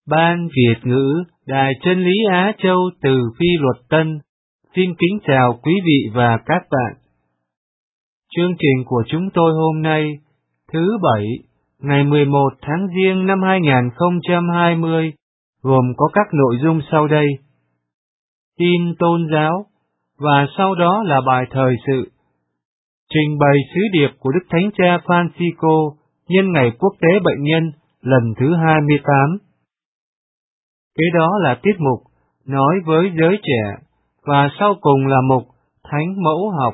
Ban Việt ngữ Đài Chân lý Á Châu từ Phi Luật Tân xin kính chào quý vị và các bạn. Chương trình của chúng tôi hôm nay, thứ Bảy, ngày 11 tháng Giêng năm 2020, gồm có các nội dung sau đây: tin tôn giáo, và sau đó là bài thời sự, trình bày sứ điệp của Đức Thánh Cha Francisco nhân ngày quốc tế bệnh nhân lần thứ 28. Kế đó là tiết mục Nói với giới trẻ, và sau cùng là mục Thánh mẫu học.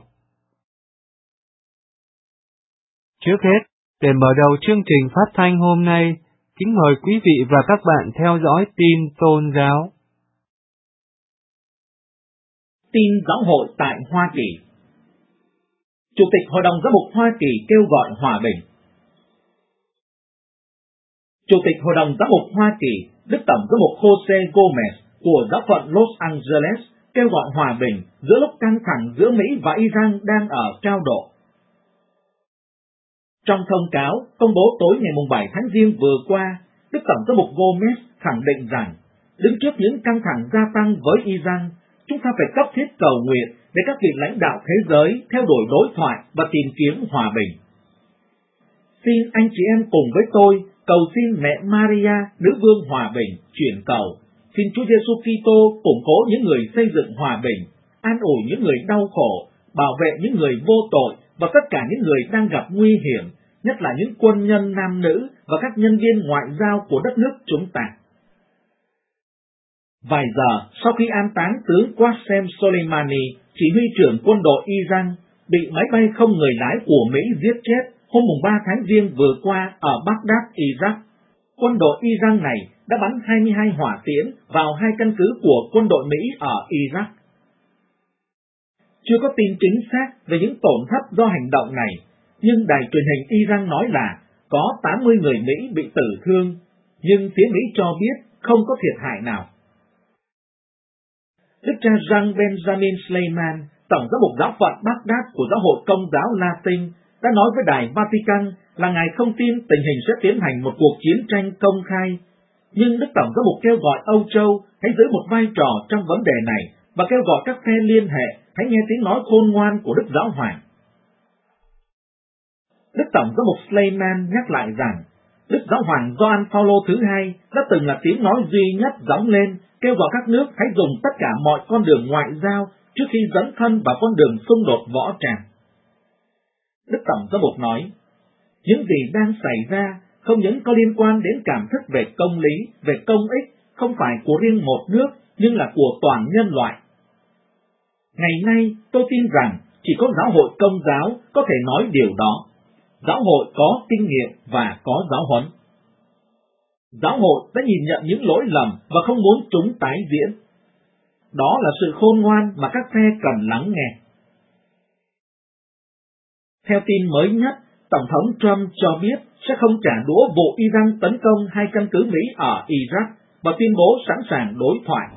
Trước hết, để mở đầu chương trình phát thanh hôm nay, kính mời quý vị và các bạn theo dõi tin tôn giáo. Tin giáo hội tại Hoa Kỳ. Chủ tịch Hội đồng Giám mục Hoa Kỳ kêu gọi hòa bình. Chủ tịch Hội đồng Giám mục Hoa Kỳ, Đức Tổng Giám mục Jose Gomez của giáo phận Los Angeles kêu gọi hòa bình giữa lúc căng thẳng giữa Mỹ và Iran đang ở cao độ. Trong thông cáo công bố tối ngày 7 tháng Giêng vừa qua, Đức Tổng Giám mục Gomez khẳng định rằng, đứng trước những căng thẳng gia tăng với Iran, chúng ta phải cấp thiết cầu nguyện để các vị lãnh đạo thế giới theo đuổi đối thoại và tìm kiếm hòa bình. Xin anh chị em cùng với tôi cầu xin mẹ Maria, nữ vương hòa bình, chuyển cầu. Xin Chúa Giêsu Kitô củng cố những người xây dựng hòa bình, an ủi những người đau khổ, bảo vệ những người vô tội và tất cả những người đang gặp nguy hiểm, nhất là những quân nhân nam nữ và các nhân viên ngoại giao của đất nước chúng ta. Vài giờ sau khi an táng tướng Qasem Soleimani, chỉ huy trưởng quân đội Iran, bị máy bay không người lái của Mỹ giết chết hôm 3 tháng Giêng vừa qua ở Baghdad, Iraq, quân đội Iran này đã bắn 22 hỏa tiễn vào 2 căn cứ của quân đội Mỹ ở Iraq. Chưa có tin chính xác về những tổn thất do hành động này, nhưng đài truyền hình Iran nói là có 80 người Mỹ bị tử thương, nhưng phía Mỹ cho biết không có thiệt hại nào. Đức cha Jean Benjamin Sleiman, Tổng giám mục giáo phận Baghdad của Giáo hội Công giáo Latin, đã nói với đài Vatican là Ngài không tin tình hình sẽ tiến hành một cuộc chiến tranh công khai, nhưng Đức Tổng giám mục kêu gọi Âu Châu hãy giữ một vai trò trong vấn đề này và kêu gọi các phe liên hệ hãy nghe tiếng nói khôn ngoan của Đức Giáo Hoàng. Đức Tổng giám mục Sleiman nhắc lại rằng, Đức Giáo Hoàng Gioan Phaolô thứ hai đã từng là tiếng nói duy nhất gióng lên kêu gọi các nước hãy dùng tất cả mọi con đường ngoại giao trước khi dấn thân vào con đường xung đột võ tràng. Đức Tổng giám mục nói, những gì đang xảy ra không những có liên quan đến cảm thức về công lý, về công ích, không phải của riêng một nước, nhưng là của toàn nhân loại. Ngày nay, tôi tin rằng chỉ có giáo hội Công giáo có thể nói điều đó. Giáo hội có kinh nghiệm và có giáo huấn. Giáo hội đã nhìn nhận những lỗi lầm và không muốn chúng tái diễn. Đó là sự khôn ngoan mà các phe cần lắng nghe. Theo tin mới nhất, Tổng thống Trump cho biết sẽ không trả đũa vụ Iran tấn công 2 căn cứ Mỹ ở Iraq và tuyên bố sẵn sàng đối thoại.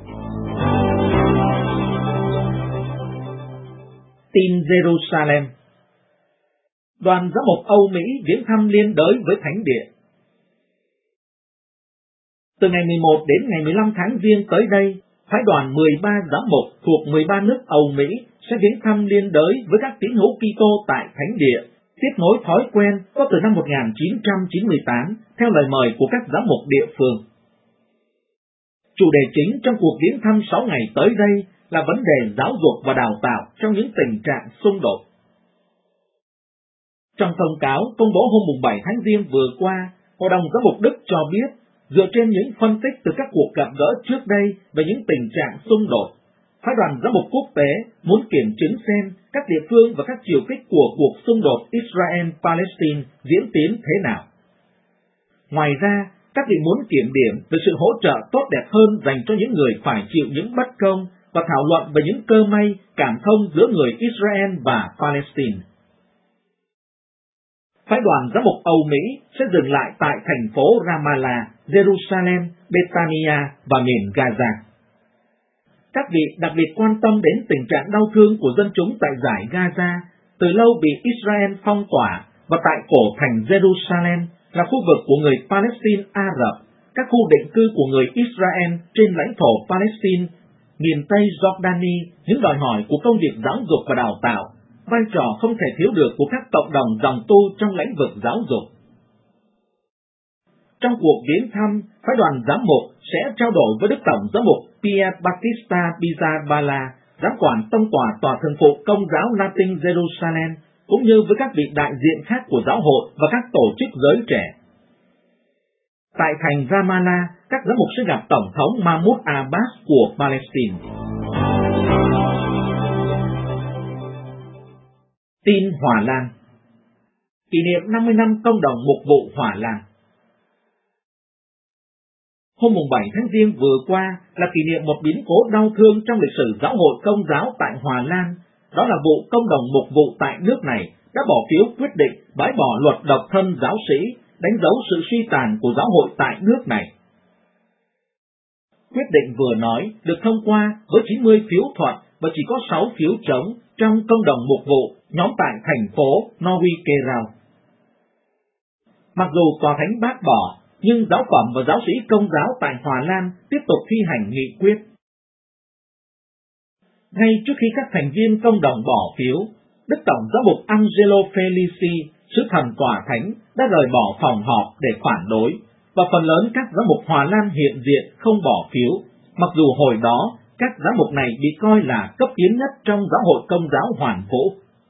Tin Jerusalem. Đoàn giám mục Âu Mỹ viếng thăm liên đới với Thánh Địa. Từ ngày 11 đến ngày 15 tháng Giêng tới đây, phái đoàn 13 giám mục thuộc 13 nước Âu Mỹ sẽ viếng thăm liên đới với các tín hữu Kitô tại Thánh Địa, tiếp nối thói quen có từ năm 1998 theo lời mời của các giám mục địa phương. Chủ đề chính trong cuộc viếng thăm 6 ngày tới đây là vấn đề giáo dục và đào tạo trong những tình trạng xung đột. Trong thông cáo công bố hôm 7 tháng Giêng vừa qua, Hội đồng Giám mục Đức cho biết, dựa trên những phân tích từ các cuộc gặp gỡ trước đây về những tình trạng xung đột, phái đoàn giám mục quốc tế muốn kiểm chứng xem các địa phương và các chiều kích của cuộc xung đột Israel-Palestine diễn tiến thế nào. Ngoài ra, các vị muốn kiểm điểm về sự hỗ trợ tốt đẹp hơn dành cho những người phải chịu những bất công và thảo luận về những cơ may cảm thông giữa người Israel và Palestine. Phái đoàn giám mục Âu Mỹ sẽ dừng lại tại thành phố Ramallah, Jerusalem, Bethania và miền Gaza. Các vị đặc biệt quan tâm đến tình trạng đau thương của dân chúng tại dải Gaza, từ lâu bị Israel phong tỏa, và tại cổ thành Jerusalem là khu vực của người Palestine Ả Rập. các khu định cư của người Israel trên lãnh thổ Palestine, miền Tây Jordani, những đòi hỏi của công việc giáo dục và đào tạo, vai trò không thể thiếu được của các cộng đồng dòng tu trong lĩnh vực giáo dục. Trong cuộc viếng thăm, phái đoàn giám mục sẽ trao đổi với Đức Tổng giám mục Pierre Battista Pizzaballa, giám quản tông tòa tòa thường phụ Công giáo Latin Jerusalem, cũng như với các vị đại diện khác của giáo hội và các tổ chức giới trẻ. Tại thành Ramallah, các giám mục sẽ gặp Tổng thống Mahmoud Abbas của Palestine. Tin Hòa Lan. Kỷ niệm 50 năm công đồng mục vụ Hòa Lan. Hôm 7 tháng Giêng vừa qua là kỷ niệm một biến cố đau thương trong lịch sử giáo hội Công giáo tại Hòa Lan. Đó là vụ công đồng mục vụ tại nước này đã bỏ phiếu quyết định bãi bỏ luật độc thân giáo sĩ, đánh dấu sự suy tàn của giáo hội tại nước này. Quyết định vừa nói được thông qua với 90 phiếu thuận và chỉ có 6 phiếu trống trong công đồng mục vụ nhóm tại thành phố Nowy-Kierau. Mặc dù tòa thánh bác bỏ, nhưng giáo phẩm và giáo sĩ Công giáo tại Hòa Lan tiếp tục thi hành nghị quyết. Ngay trước khi các thành viên công đồng bỏ phiếu, Đức Tổng giám mục Angelo Felici, sứ thần tòa thánh, đã rời bỏ phòng họp để phản đối, và phần lớn các giám mục Hòa Lan hiện diện không bỏ phiếu, mặc dù hồi đó các giám mục này bị coi là cấp tiến nhất trong giáo hội Công giáo Hoàn Vũ.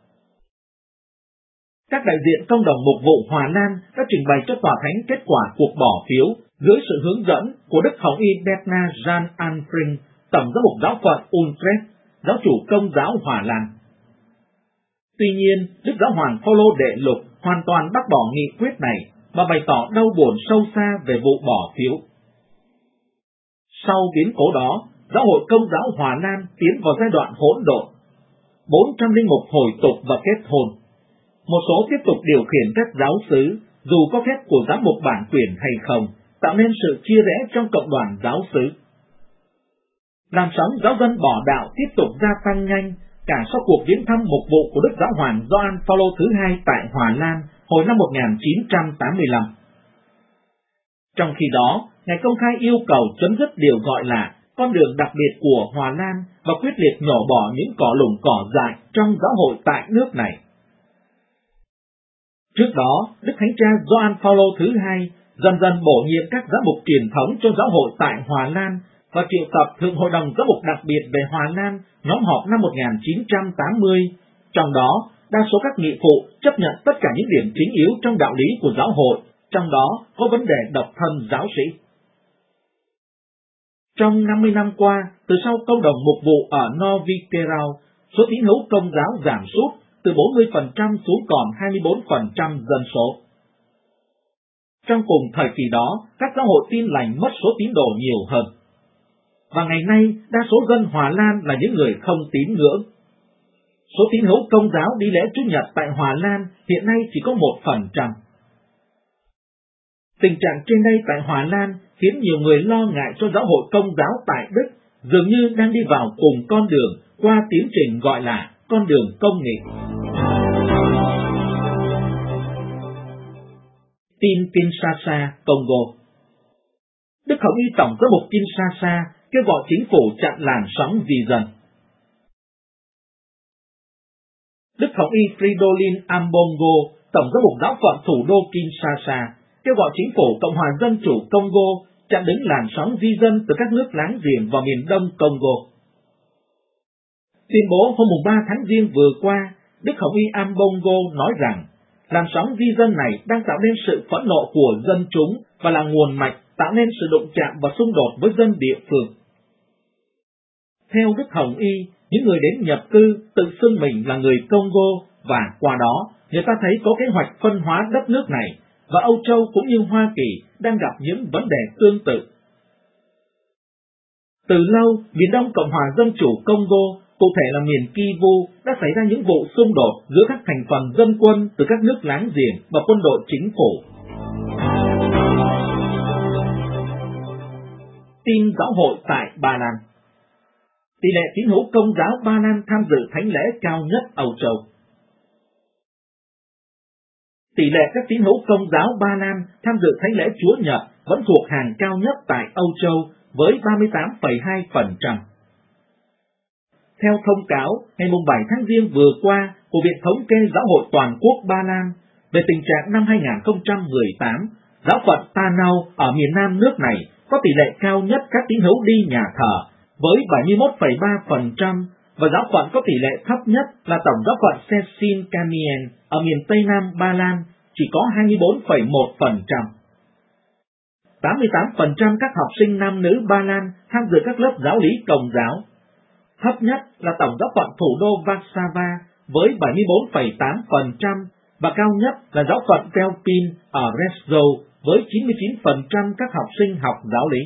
Các đại diện công đồng mục vụ Hòa Lan đã trình bày cho tòa thánh kết quả cuộc bỏ phiếu dưới sự hướng dẫn của Đức Hồng y Bernard Jan Anfring, Tổng giám mục giáo phận Utrecht, giáo chủ Công giáo Hòa Lan. Tuy nhiên, Đức Giáo hoàng Phaolô đệ lục hoàn toàn bác bỏ nghị quyết này và bày tỏ đau buồn sâu xa về vụ bỏ phiếu. Sau biến cố đó, giáo hội Công giáo Hòa Lan tiến vào giai đoạn hỗn độn. 400 linh mục hồi tục và kết hôn. Một số tiếp tục điều khiển các giáo xứ, dù có phép của giám mục bản quyền hay không, tạo nên sự chia rẽ trong cộng đoàn giáo xứ. Làn sóng giáo dân bỏ đạo tiếp tục gia tăng nhanh, cả sau cuộc viếng thăm mục vụ của Đức Giáo hoàng Gioan Phaolô thứ hai tại Hòa Lan hồi năm 1985. Trong khi đó, Ngài công khai yêu cầu chấm dứt điều gọi là con đường đặc biệt của Hòa Lan và quyết liệt nhổ bỏ những cỏ lủng cỏ dại trong giáo hội tại nước này. Trước đó, Đức Thánh cha Gioan Phaolô thứ hai dần dần bổ nhiệm các giám mục truyền thống cho giáo hội tại Hòa Lan và triệu tập Thượng hội đồng giám mục đặc biệt về Hòa Lan nhóm họp năm 1980. Trong đó, đa số các nghị phụ chấp nhận tất cả những điểm chính yếu trong đạo lý của giáo hội, trong đó có vấn đề độc thân giáo sĩ. Trong 50 năm qua, từ sau công đồng mục vụ ở Nowy-Kierau, số tín hữu Công giáo giảm sút từ 40% xuống còn 24% dân số. Trong cùng thời kỳ đó, các giáo hội Tin lành mất số tín đồ nhiều hơn. Và ngày nay, đa số dân Hòa Lan là những người không tín ngưỡng. Số tín hữu Công giáo đi lễ Chủ nhật tại Hòa Lan hiện nay chỉ có 1%. Tình trạng trên đây tại Hòa Lan khiến nhiều người lo ngại cho giáo hội Công giáo tại Đức dường như đang đi vào cùng con đường qua tiến trình gọi là con đường công nghị. Tin Kinshasa, Congo. Đức Hồng y Tổng giám mục Kinshasa kêu gọi chính phủ chặn làn sóng di dân. Đức Hồng y Fridolin Ambongo, Tổng giám mục giáo phận thủ đô Kinshasa, kêu gọi chính phủ Cộng hòa Dân chủ Congo chặn đứng làn sóng di dân từ các nước láng giềng vào miền đông Congo. Tuyên bố hôm 3 tháng Giêng vừa qua, Đức Hồng y Ambongo nói rằng làn sóng di dân này đang tạo nên sự phẫn nộ của dân chúng và là nguồn mạch tạo nên sự đụng chạm và xung đột với dân địa phương. Theo Đức Hồng y, những người đến nhập cư tự xưng mình là người Congo và qua đó người ta thấy có kế hoạch phân hóa đất nước này và Âu Châu cũng như Hoa Kỳ đang gặp những vấn đề tương tự. Từ lâu, miền đông Cộng hòa Dân chủ Congo, cụ thể là miền Kivu, đã xảy ra những vụ xung đột giữa các thành phần dân quân từ các nước láng giềng và quân đội chính phủ. Tin giáo hội tại Ba Lan. Tỷ lệ tín hữu Công giáo Ba Lan tham dự thánh lễ cao nhất Âu Châu. Tỷ lệ các tín hữu Công giáo Ba Lan tham dự thánh lễ Chúa Nhật vẫn thuộc hàng cao nhất tại Âu Châu với 38,2%. Theo thông cáo ngày 7 tháng Giêng vừa qua của Viện Thống kê Giáo hội Toàn quốc Ba Lan về tình trạng năm 2018, giáo phận Panau ở miền nam nước này có tỷ lệ cao nhất các tín hữu đi nhà thờ với 71,3% và giáo phận có tỷ lệ thấp nhất là tổng giáo phận Szczecin-Kamien ở miền tây nam Ba Lan chỉ có 24,1%. 88% các học sinh nam nữ Ba Lan tham dự các lớp giáo lý Công giáo. Thấp nhất là tổng giáo phận thủ đô Warszawa với 74,8% và cao nhất là giáo phận Velpin ở Rzeszów với 99% các học sinh học giáo lý.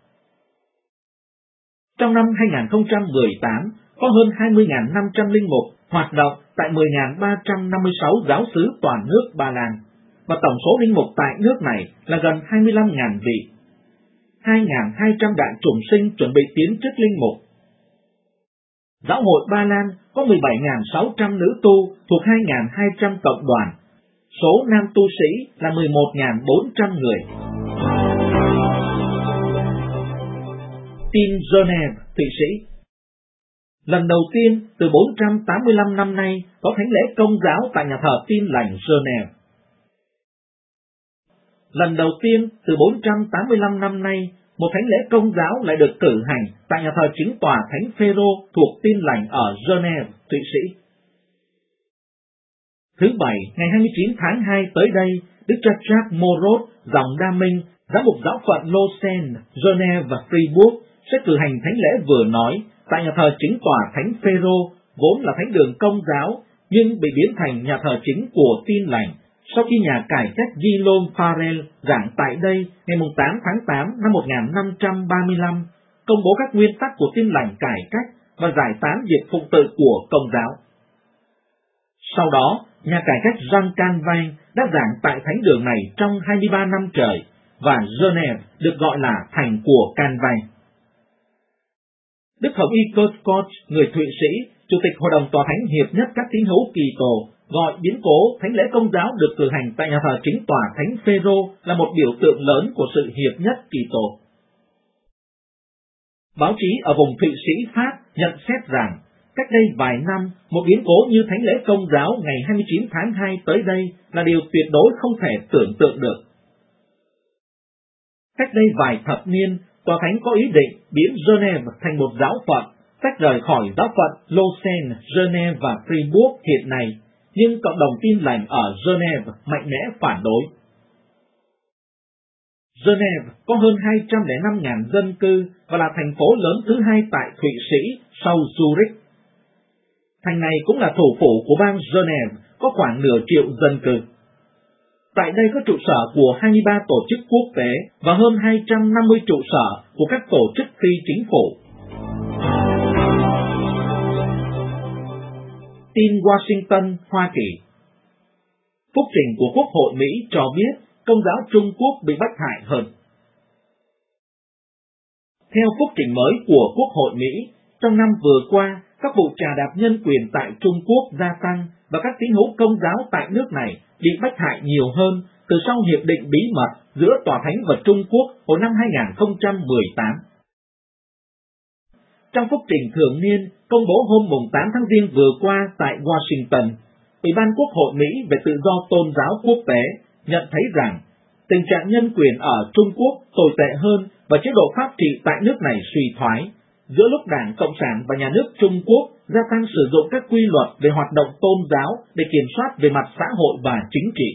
Trong năm 2018, có hơn 20.500 linh mục hoạt động tại 10.356 giáo xứ toàn nước Ba Lan, và tổng số linh mục tại nước này là gần 25.000 vị. 2.200 đại chủng sinh chuẩn bị tiến chức linh mục. Giáo hội Ba Lan có 17.600 nữ tu thuộc 2.200 cộng đoàn. Số nam tu sĩ là 11.400 người. Tin Geneva, Thụy Sĩ. Lần đầu tiên từ 485 năm nay có thánh lễ Công giáo tại nhà thờ Tin lành Geneva. Lần đầu tiên từ 485 năm nay, một thánh lễ Công giáo lại được cử hành tại nhà thờ chính tòa Thánh Phêrô thuộc Tin lành ở Geneva, Thụy Sĩ. Thứ Bảy, ngày 29 tháng 2 tới đây, Đức cha Jacques Moreau, dòng Đa Minh, giám mục giáo phận Lausanne, Geneva và Fribourg sẽ cử hành thánh lễ vừa nói tại nhà thờ chính tòa Thánh Phêrô, vốn là thánh đường Công giáo nhưng bị biến thành nhà thờ chính của Tin lành sau khi nhà cải cách Guillaume Farel giảng tại đây ngày 8 tháng 8 năm 1535, công bố các nguyên tắc của Tin lành cải cách và giải tán việc phụng tự của Công giáo. Sau đó, nhà cải cách Jean Calvin đã giảng tại thánh đường này trong 23 năm trời, và Geneva được gọi là thành của Calvin. Đức Hồng Y Kurt Koch, người Thụy Sĩ, Chủ tịch Hội đồng Tòa Thánh Hiệp nhất các tín hữu Kitô, gọi biến cố thánh lễ Công giáo được cử hành tại nhà thờ chính tòa Thánh Phêrô là một biểu tượng lớn của sự hiệp nhất Kitô. Báo chí ở vùng Thụy Sĩ, Pháp nhận xét rằng cách đây vài năm, một biến cố như thánh lễ Công giáo ngày 29 tháng 2 tới đây là điều tuyệt đối không thể tưởng tượng được. Cách đây vài thập niên, Tòa Thánh có ý định biến Geneva thành một giáo phận, tách rời khỏi giáo phận Lausanne, Geneva và Fribourg hiện nay, nhưng cộng đồng Tin lành ở Geneva mạnh mẽ phản đối. Geneva có hơn 205.000 dân cư và là thành phố lớn thứ hai tại Thụy Sĩ sau Zurich. Thành này cũng là thủ phủ của bang Geneva, có khoảng nửa triệu dân cư. Tại đây có trụ sở của 23 tổ chức quốc tế và hơn 250 trụ sở của các tổ chức phi chính phủ. Tin Washington, Hoa Kỳ. Phúc trình của Quốc hội Mỹ cho biết Công giáo Trung Quốc bị bách hại hơn. Theo phúc trình mới của Quốc hội Mỹ, trong năm vừa qua, các vụ trà đạp nhân quyền tại Trung Quốc gia tăng và các tín hữu Công giáo tại nước này bị bách hại nhiều hơn từ sau hiệp định bí mật giữa Tòa Thánh và Trung Quốc hồi năm 2018. Trong phúc trình thường niên công bố hôm 8 tháng Giêng vừa qua tại Washington, Ủy ban Quốc hội Mỹ về tự do tôn giáo quốc tế nhận thấy rằng tình trạng nhân quyền ở Trung Quốc tồi tệ hơn và chế độ pháp trị tại nước này suy thoái, giữa lúc Đảng Cộng sản và nhà nước Trung Quốc gia tăng sử dụng các quy luật về hoạt động tôn giáo để kiểm soát về mặt xã hội và chính trị.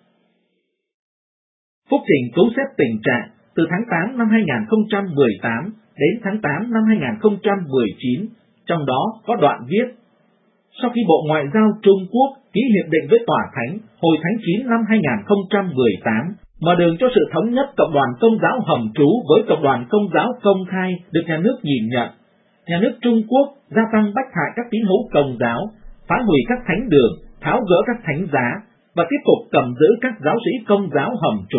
Phúc trình cứu xét tình trạng từ tháng 8 năm 2018 đến tháng 8 năm 2019, trong đó có đoạn viết: sau khi Bộ Ngoại giao Trung Quốc ký hiệp định với Tòa Thánh hồi tháng 9 năm 2018, mở đường cho sự thống nhất cộng đoàn Công giáo hầm trú với cộng đoàn Công giáo công khai được nhà nước nhìn nhận, nhà nước Trung Quốc gia tăng bách hại các tín hữu Công giáo, phá hủy các thánh đường, tháo gỡ các thánh giá và tiếp tục cầm giữ các giáo sĩ Công giáo hầm trú.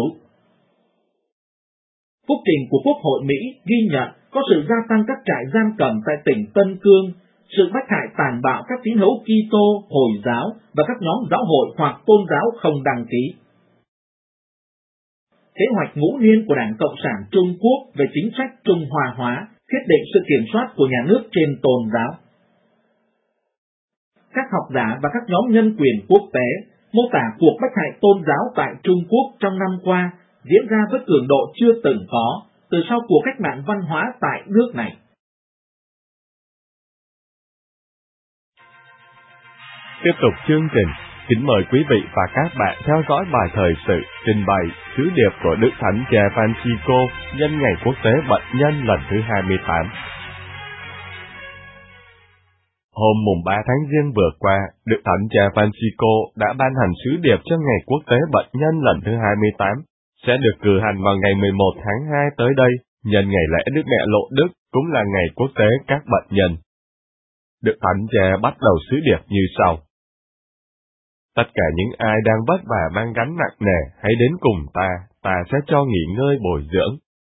Phúc trình của Quốc hội Mỹ ghi nhận có sự gia tăng các trại giam cầm tại tỉnh Tân Cương, sự bách hại tàn bạo các tín hữu Kitô, Hồi giáo và các nhóm giáo hội hoặc tôn giáo không đăng ký. kế hoạch ngũ niên của Đảng Cộng sản Trung Quốc về chính sách Trung Hoa hóa, thiết định sự kiểm soát của nhà nước trên tôn giáo. Các học giả và các nhóm nhân quyền quốc tế mô tả cuộc bách hại tôn giáo tại Trung Quốc trong năm qua diễn ra với cường độ chưa từng có từ sau cuộc cách mạng văn hóa tại nước này. Tiếp tục chương trình, kính mời quý vị và các bạn theo dõi bài thời sự trình bày sứ điệp của Đức Thánh Cha Francisco nhân ngày quốc tế bệnh nhân lần thứ 28. Hôm mùng 3 tháng Giêng vừa qua, Đức Thánh Cha Francisco đã ban hành sứ điệp cho ngày quốc tế bệnh nhân lần thứ 28, sẽ được cử hành vào ngày 11 tháng 2 tới đây, nhân ngày lễ Đức Mẹ Lộ Đức, cũng là ngày quốc tế các bệnh nhân. Đức Thánh Cha bắt đầu sứ điệp như sau. Tất cả những ai đang vất vả mang gánh nặng nề, hãy đến cùng ta sẽ cho nghỉ ngơi bồi dưỡng.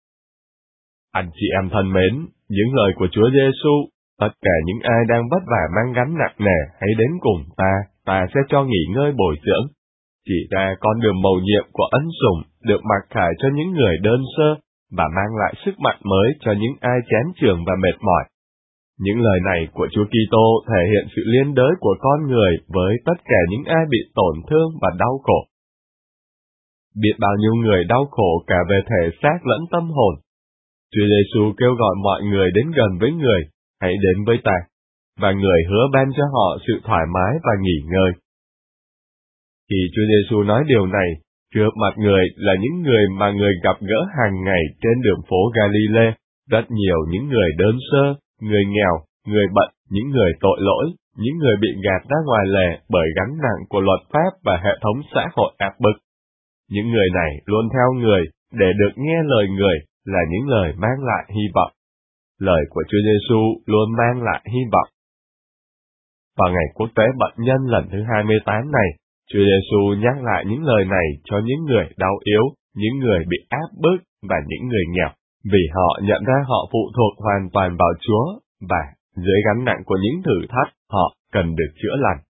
Anh chị em thân mến, những lời của Chúa Giêsu, tất cả những ai đang vất vả mang gánh nặng nề, hãy đến cùng ta sẽ cho nghỉ ngơi bồi dưỡng. Chỉ ra con đường mầu nhiệm của ân sủng được mặc khải cho những người đơn sơ và mang lại sức mạnh mới cho những ai chán chường và mệt mỏi. Những lời này của Chúa Kitô thể hiện sự liên đới của con người với tất cả những ai bị tổn thương và đau khổ. Biết bao nhiêu người đau khổ cả về thể xác lẫn tâm hồn. Chúa Giêsu kêu gọi mọi người đến gần với người, hãy đến với ta, và người hứa ban cho họ sự thoải mái và nghỉ ngơi. Khi Chúa Giêsu nói điều này, trước mặt người là những người mà người gặp gỡ hàng ngày trên đường phố Galilee, rất nhiều những người đơn sơ, người nghèo, người bệnh, những người tội lỗi, những người bị gạt ra ngoài lề bởi gánh nặng của luật pháp và hệ thống xã hội áp bức. Những người này luôn theo người để được nghe lời người là những lời mang lại hy vọng. Lời của Chúa Giêsu luôn mang lại hy vọng. Vào ngày quốc tế bệnh nhân lần thứ 28 này, Chúa Giêsu nhắc lại những lời này cho những người đau yếu, những người bị áp bức và những người nghèo, vì họ nhận ra họ phụ thuộc hoàn toàn vào Chúa và dưới gánh nặng của những thử thách, họ cần được chữa lành.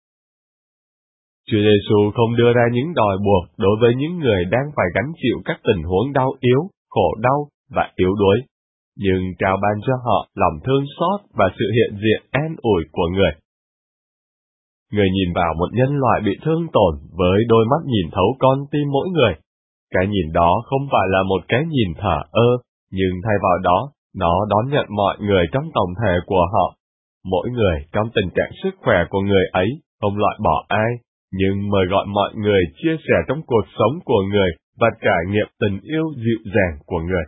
Chúa Giêsu không đưa ra những đòi buộc đối với những người đang phải gánh chịu các tình huống đau yếu, khổ đau và yếu đuối, nhưng trao ban cho họ lòng thương xót và sự hiện diện an ủi của người. Người nhìn vào một nhân loại bị thương tổn với đôi mắt nhìn thấu con tim mỗi người. Cái nhìn đó không phải là một cái nhìn thờ ơ, nhưng thay vào đó, nó đón nhận mọi người trong tổng thể của họ. Mỗi người trong tình trạng sức khỏe của người ấy, không loại bỏ ai, nhưng mời gọi mọi người chia sẻ trong cuộc sống của người và trải nghiệm tình yêu dịu dàng của người.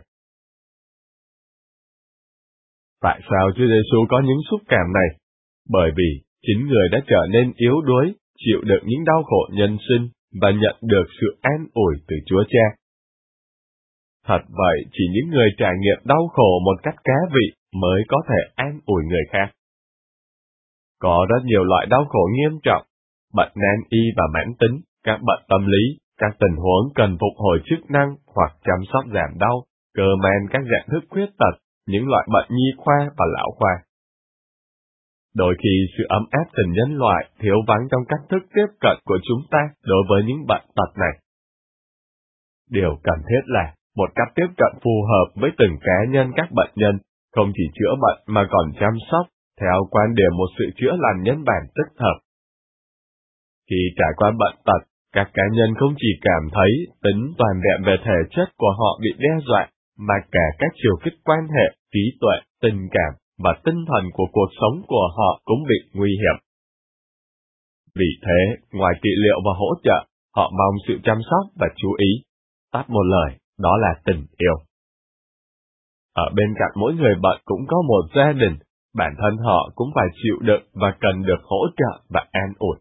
Tại sao Chúa Giêsu có những xúc cảm này? Bởi vì chính người đã trở nên yếu đuối, chịu đựng những đau khổ nhân sinh và nhận được sự an ủi từ Chúa Cha. Thật vậy, chỉ những người trải nghiệm đau khổ một cách cá vị mới có thể an ủi người khác. Có rất nhiều loại đau khổ nghiêm trọng, bệnh nan y và mãn tính, các bệnh tâm lý, các tình huống cần phục hồi chức năng hoặc chăm sóc giảm đau, cơ man các dạng thức khuyết tật, những loại bệnh nhi khoa và lão khoa. Đôi khi sự ấm áp tình nhân loại thiếu vắng trong cách thức tiếp cận của chúng ta đối với những bệnh tật này. Điều cần thiết là một cách tiếp cận phù hợp với từng cá nhân các bệnh nhân, không chỉ chữa bệnh mà còn chăm sóc, theo quan điểm một sự chữa lành nhân bản tích hợp. Khi trải qua bệnh tật, các cá nhân không chỉ cảm thấy tính toàn vẹn về thể chất của họ bị đe dọa, mà cả các chiều kích quan hệ, trí tuệ, tình cảm và tinh thần của cuộc sống của họ cũng bị nguy hiểm. Vì thế, ngoài trị liệu và hỗ trợ, họ mong sự chăm sóc và chú ý. Tắt một lời, đó là tình yêu. Ở bên cạnh mỗi người bệnh cũng có một gia đình, bản thân họ cũng phải chịu đựng và cần được hỗ trợ và an ủi.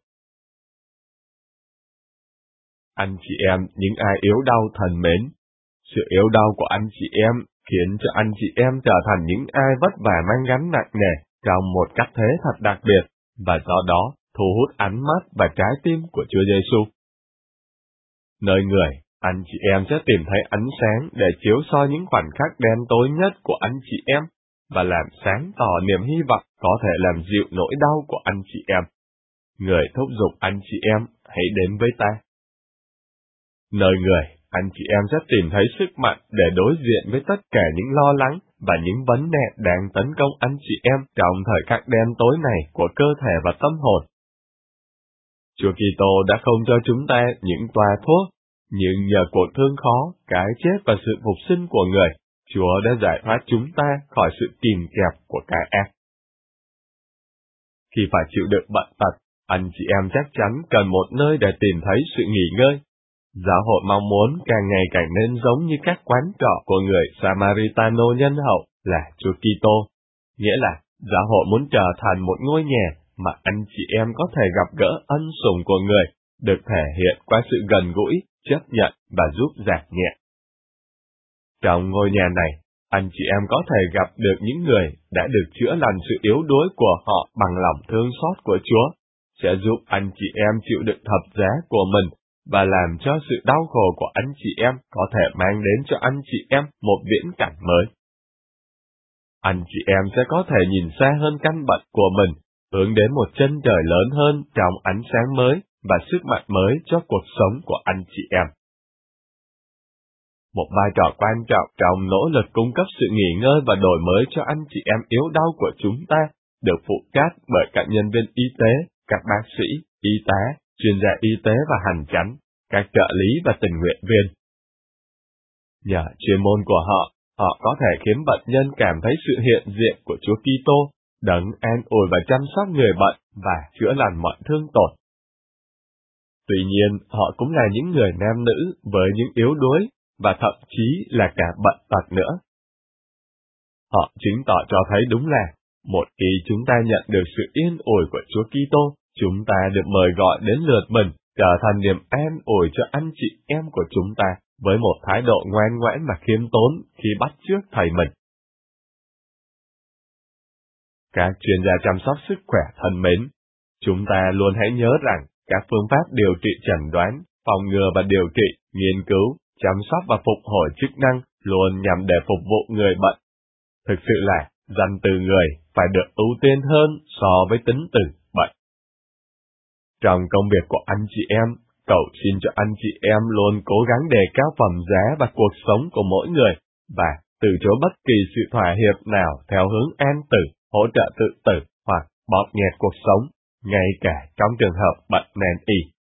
Anh chị em, những ai yếu đau thân mến, sự yếu đau của anh chị em khiến cho anh chị em trở thành những ai vất vả mang gánh nặng nề trong một cách thế thật đặc biệt, và do đó thu hút ánh mắt và trái tim của Chúa Giêsu. Nơi người, anh chị em sẽ tìm thấy ánh sáng để chiếu soi những khoảnh khắc đen tối nhất của anh chị em, và làm sáng tỏ niềm hy vọng có thể làm dịu nỗi đau của anh chị em. Người thúc giục anh chị em hãy đến với ta. Nơi người, anh chị em sẽ tìm thấy sức mạnh để đối diện với tất cả những lo lắng và những vấn đề đang tấn công anh chị em trong thời khắc đen tối này của cơ thể và tâm hồn. Chúa Kitô đã không cho chúng ta những toa thuốc, nhưng nhờ cuộc thương khó, cái chết và sự phục sinh của Người, Chúa đã giải thoát chúng ta khỏi sự kìm kẹp của cái ác. Khi phải chịu đựng bệnh tật, anh chị em chắc chắn cần một nơi để tìm thấy sự nghỉ ngơi. Giáo hội mong muốn càng ngày càng nên giống như các quán trọ của người Samaritano nhân hậu là Chúa Kitô, nghĩa là giáo hội muốn trở thành một ngôi nhà mà anh chị em có thể gặp gỡ ân sủng của Người, được thể hiện qua sự gần gũi, chấp nhận và giúp giải nhẹ. Trong ngôi nhà này, anh chị em có thể gặp được những người đã được chữa lành sự yếu đuối của họ bằng lòng thương xót của Chúa, sẽ giúp anh chị em chịu đựng thập giá của mình và làm cho sự đau khổ của anh chị em có thể mang đến cho anh chị em một viễn cảnh mới. Anh chị em sẽ có thể nhìn xa hơn căn bệnh của mình, hướng đến một chân trời lớn hơn trong ánh sáng mới và sức mạnh mới cho cuộc sống của anh chị em. Một vai trò quan trọng trong nỗ lực cung cấp sự nghỉ ngơi và đổi mới cho anh chị em yếu đau của chúng ta được phụ trách bởi các nhân viên y tế, các bác sĩ, y tá, chuyên gia y tế và hành chánh, các trợ lý và tình nguyện viên. Nhờ chuyên môn của họ có thể khiến bệnh nhân cảm thấy sự hiện diện của Chúa Kitô, đấng an ủi và chăm sóc người bệnh và chữa lành mọi thương tổn. Tuy nhiên, họ cũng là những người nam nữ với những yếu đuối và thậm chí là cả bệnh tật nữa. Họ chứng tỏ cho thấy đúng là, một khi chúng ta nhận được sự yên ủi của Chúa Kitô, chúng ta được mời gọi đến lượt mình, trở thành niềm an ủi cho anh chị em của chúng ta, với một thái độ ngoan ngoãn và khiêm tốn khi bắt chước thầy mình. Các chuyên gia chăm sóc sức khỏe thân mến, chúng ta luôn hãy nhớ rằng các phương pháp điều trị chẩn đoán, phòng ngừa và điều trị, nghiên cứu, chăm sóc và phục hồi chức năng luôn nhằm để phục vụ người bệnh. Thực sự là, danh từ người phải được ưu tiên hơn so với tính từ bệnh. Trong công việc của anh chị em, cầu xin cho anh chị em luôn cố gắng đề cao phẩm giá và cuộc sống của mỗi người, và từ chối bất kỳ sự thỏa hiệp nào theo hướng an tử, hỗ trợ tự tử hoặc bóp nghẹt cuộc sống, ngay cả trong trường hợp bệnh nan y.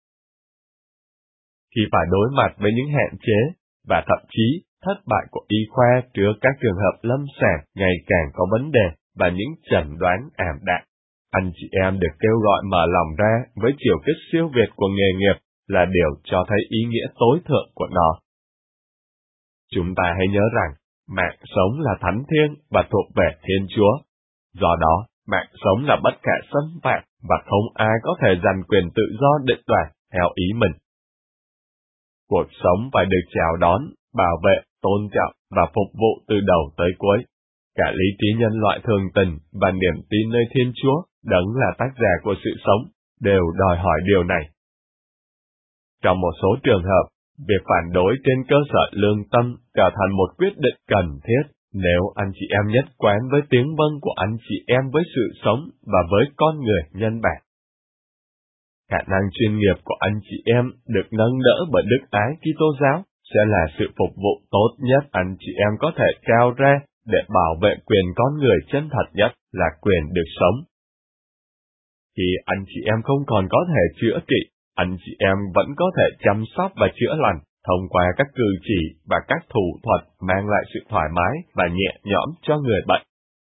Khi phải đối mặt với những hạn chế và thậm chí thất bại của y khoa trước các trường hợp lâm sàng ngày càng có vấn đề và những chẩn đoán ảm đạm, anh chị em được kêu gọi mở lòng ra với chiều kích siêu việt của nghề nghiệp là điều cho thấy ý nghĩa tối thượng của nó. Chúng ta hãy nhớ rằng, mạng sống là thánh thiêng và thuộc về Thiên Chúa. Do đó, mạng sống là bất khả xâm phạm và không ai có thể giành quyền tự do định đoạt theo ý mình. Cuộc sống phải được chào đón, bảo vệ, tôn trọng và phục vụ từ đầu tới cuối. Cả lý trí nhân loại thường tình và niềm tin nơi Thiên Chúa, đấng là tác giả của sự sống, đều đòi hỏi điều này. Trong một số trường hợp, việc phản đối trên cơ sở lương tâm trở thành một quyết định cần thiết nếu anh chị em nhất quán với tiếng vâng của anh chị em với sự sống và với con người nhân bản. Khả năng chuyên nghiệp của anh chị em được nâng đỡ bởi đức ái Kitô giáo sẽ là sự phục vụ tốt nhất anh chị em có thể trao ra để bảo vệ quyền con người chân thật nhất là quyền được sống. Khi anh chị em không còn có thể chữa trị, anh chị em vẫn có thể chăm sóc và chữa lành thông qua các cử chỉ và các thủ thuật mang lại sự thoải mái và nhẹ nhõm cho người bệnh.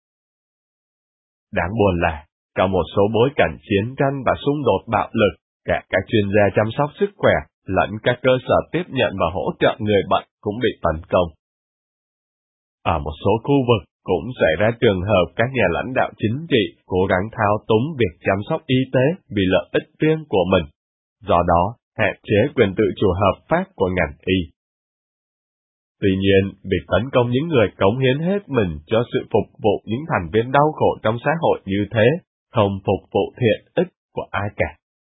Đáng buồn là, trong một số bối cảnh chiến tranh và xung đột bạo lực, cả các chuyên gia chăm sóc sức khỏe lẫn các cơ sở tiếp nhận và hỗ trợ người bệnh cũng bị tấn công. Ở một số khu vực cũng xảy ra trường hợp các nhà lãnh đạo chính trị cố gắng thao túng việc chăm sóc y tế vì lợi ích riêng của mình, do đó hạn chế quyền tự chủ hợp pháp của ngành y. Tuy nhiên, việc tấn công những người cống hiến hết mình cho sự phục vụ những thành viên đau khổ trong xã hội như thế, không phục vụ thiện ích của ai cả.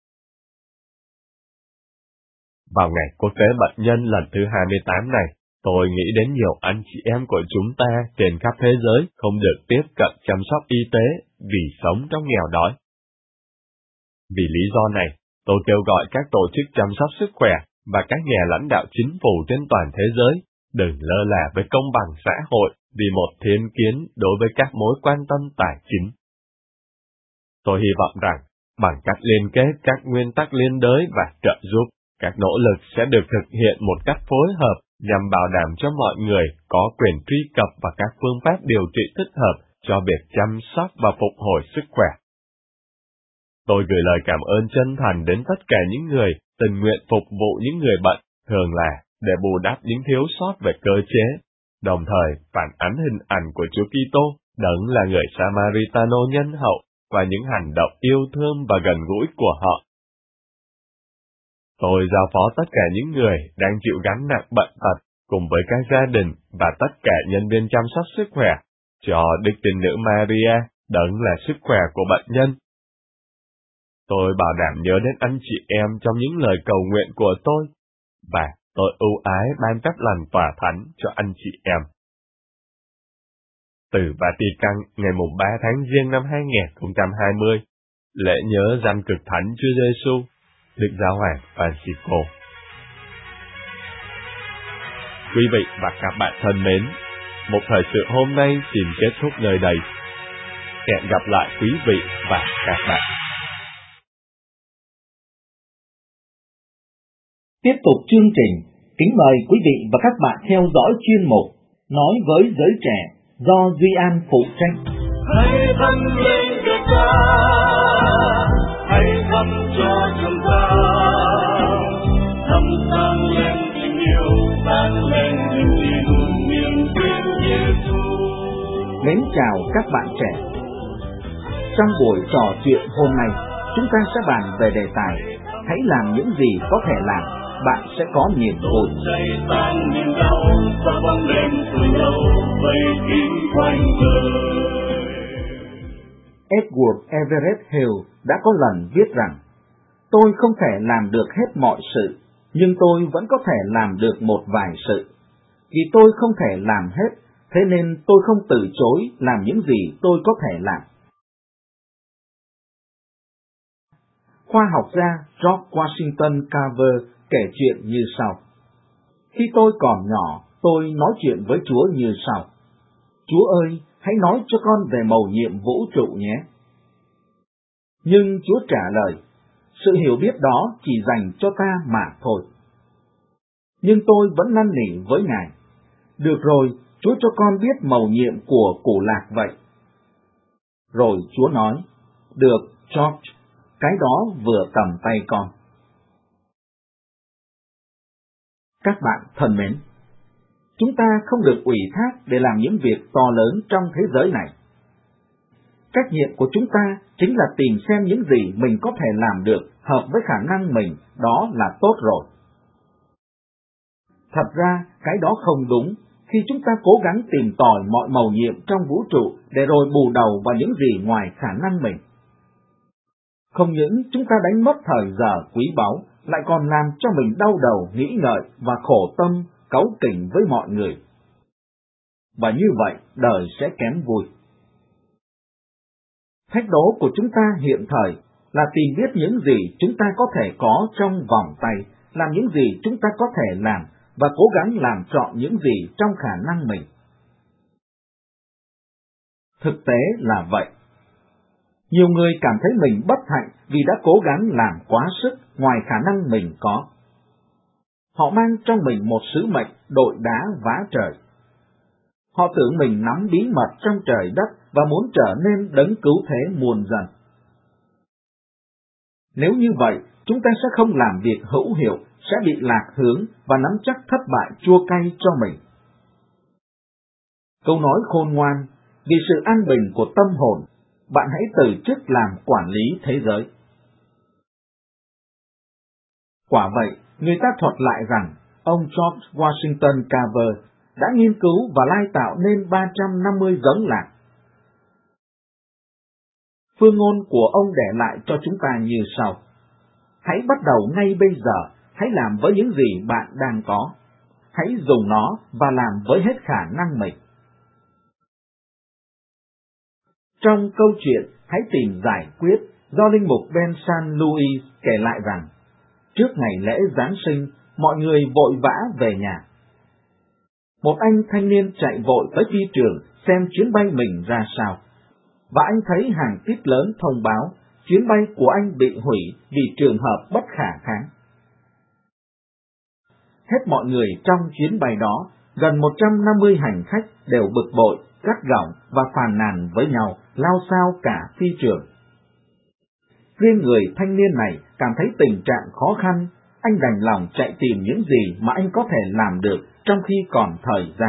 Vào ngày quốc tế bệnh nhân lần thứ 28 này, tôi nghĩ đến nhiều anh chị em của chúng ta trên khắp thế giới không được tiếp cận chăm sóc y tế vì sống trong nghèo đói. Vì lý do này, tôi kêu gọi các tổ chức chăm sóc sức khỏe và các nhà lãnh đạo chính phủ trên toàn thế giới đừng lơ là với công bằng xã hội vì một thiên kiến đối với các mối quan tâm tài chính. Tôi hy vọng rằng, bằng cách liên kết các nguyên tắc liên đới và trợ giúp, các nỗ lực sẽ được thực hiện một cách phối hợp nhằm bảo đảm cho mọi người có quyền truy cập vào các phương pháp điều trị thích hợp cho việc chăm sóc và phục hồi sức khỏe. Tôi gửi lời cảm ơn chân thành đến tất cả những người tình nguyện phục vụ những người bệnh, thường là để bù đắp những thiếu sót về cơ chế, đồng thời phản ánh hình ảnh của Chúa Kitô, đấng là người Samaritano nhân hậu, và những hành động yêu thương và gần gũi của họ. Tôi giao phó tất cả những người đang chịu gánh nặng bệnh tật, cùng với các gia đình và tất cả nhân viên chăm sóc sức khỏe, cho Đức Tín Nữ Maria, đấng là sức khỏe của bệnh nhân. Tôi bảo đảm nhớ đến anh chị em trong những lời cầu nguyện của tôi, và tôi ưu ái ban phép lành tỏa thánh cho anh chị em. Từ Vatican ngày 3 tháng Giêng năm 2020, lễ nhớ danh cực thánh Chúa Giêsu, Đức Giáo hoàng Francisco. Quý vị và các bạn thân mến, một thời sự hôm nay xin kết thúc nơi đây. Hẹn gặp lại quý vị và các bạn. Tiếp tục chương trình, kính mời quý vị và các bạn theo dõi chuyên mục Nói với giới trẻ do Duy An phụ trách. Hãy dâng lên Đức Cha, hãy thắp cho chúng ta, thắp sáng lên tình yêu, sáng lên niềm tin, niềm tin Giêsu. Mến chào các bạn trẻ. Trong buổi trò chuyện hôm nay, chúng ta sẽ bàn về đề tài hãy làm những gì có thể làm, bạn sẽ có niềm vui. Edward Everett Hill đã có lần viết rằng, tôi không thể làm được hết mọi sự, nhưng tôi vẫn có thể làm được một vài sự. Vì tôi không thể làm hết, thế nên tôi không từ chối làm những gì tôi có thể làm. Khoa học gia George Washington Carver kể chuyện như sau. Khi tôi còn nhỏ, tôi nói chuyện với Chúa như sau. Chúa ơi, hãy nói cho con về mầu nhiệm vũ trụ nhé. Nhưng Chúa trả lời, sự hiểu biết đó chỉ dành cho ta mà thôi. Nhưng tôi vẫn năn nỉ với Ngài. Được rồi, Chúa cho con biết mầu nhiệm của củ lạc vậy. Rồi Chúa nói, được, George, cái đó vừa tầm tay con. Các bạn thân mến, chúng ta không được ủy thác để làm những việc to lớn trong thế giới này. Trách nhiệm của chúng ta chính là tìm xem những gì mình có thể làm được hợp với khả năng mình, đó là tốt rồi. Thật ra, cái đó không đúng khi chúng ta cố gắng tìm tòi mọi mầu nhiệm trong vũ trụ để rồi bù đầu vào những gì ngoài khả năng mình. Không những chúng ta đánh mất thời giờ quý báu, lại còn làm cho mình đau đầu, nghĩ ngợi và khổ tâm, cáu kỉnh với mọi người. Và như vậy, đời sẽ kém vui. Thách đố của chúng ta hiện thời là tìm biết những gì chúng ta có thể có trong vòng tay, làm những gì chúng ta có thể làm, và cố gắng làm trọn những gì trong khả năng mình. Thực tế là vậy. Nhiều người cảm thấy mình bất hạnh vì đã cố gắng làm quá sức ngoài khả năng mình có. Họ mang trong mình một sứ mệnh đội đá vá trời. Họ tưởng mình nắm bí mật trong trời đất và muốn trở nên đấng cứu thế muôn dân. Nếu như vậy, chúng ta sẽ không làm việc hữu hiệu, sẽ bị lạc hướng và nắm chắc thất bại chua cay cho mình. Câu nói khôn ngoan, vì sự an bình của tâm hồn, bạn hãy từ chức làm quản lý thế giới. Quả vậy, người ta thuật lại rằng, ông George Washington Carver đã nghiên cứu và lai tạo nên 350 giống lạc. Phương ngôn của ông để lại cho chúng ta như sau. Hãy bắt đầu ngay bây giờ, hãy làm với những gì bạn đang có. Hãy dùng nó và làm với hết khả năng mình. Trong câu chuyện Hãy tìm giải quyết do linh mục Ben San Luis kể lại rằng, trước ngày lễ Giáng sinh, mọi người vội vã về nhà. Một anh thanh niên chạy vội tới phi trường xem chuyến bay mình ra sao, và anh thấy hàng tít lớn thông báo chuyến bay của anh bị hủy vì trường hợp bất khả kháng. Hết mọi người trong chuyến bay đó, gần 150 hành khách đều bực bội, gắt gỏng và phàn nàn với nhau, lao xao cả phi trường. Riêng người thanh niên này cảm thấy tình trạng khó khăn, anh đành lòng chạy tìm những gì mà anh có thể làm được trong khi còn thời gian.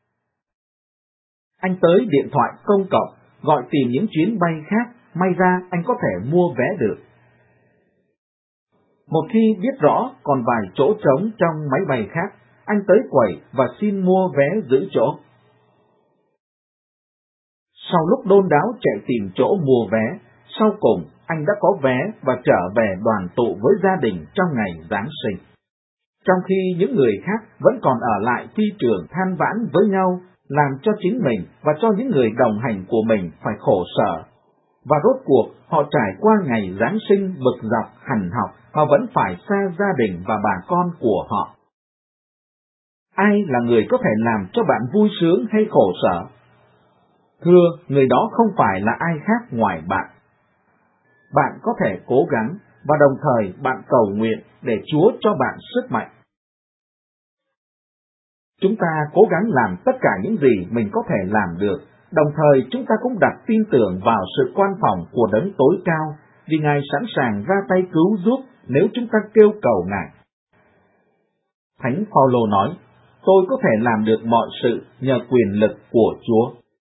Anh tới điện thoại công cộng, gọi tìm những chuyến bay khác, may ra anh có thể mua vé được. Một khi biết rõ còn vài chỗ trống trong máy bay khác, anh tới quầy và xin mua vé giữ chỗ. Sau lúc đôn đáo chạy tìm chỗ mua vé, sau cùng anh đã có vé và trở về đoàn tụ với gia đình trong ngày Giáng sinh. Trong khi những người khác vẫn còn ở lại phi trường than vãn với nhau, làm cho chính mình và cho những người đồng hành của mình phải khổ sở. Và rốt cuộc họ trải qua ngày Giáng sinh bực dọc hằn học mà vẫn phải xa gia đình và bà con của họ. Ai là người có thể làm cho bạn vui sướng hay khổ sở? Thưa, người đó không phải là ai khác ngoài bạn. Bạn có thể cố gắng và đồng thời bạn cầu nguyện để Chúa cho bạn sức mạnh. Chúng ta cố gắng làm tất cả những gì mình có thể làm được, đồng thời chúng ta cũng đặt tin tưởng vào sự quan phòng của Đấng tối cao, vì Ngài sẵn sàng ra tay cứu giúp nếu chúng ta kêu cầu Ngài. Thánh Phaolô nói, tôi có thể làm được mọi sự nhờ quyền lực của Chúa.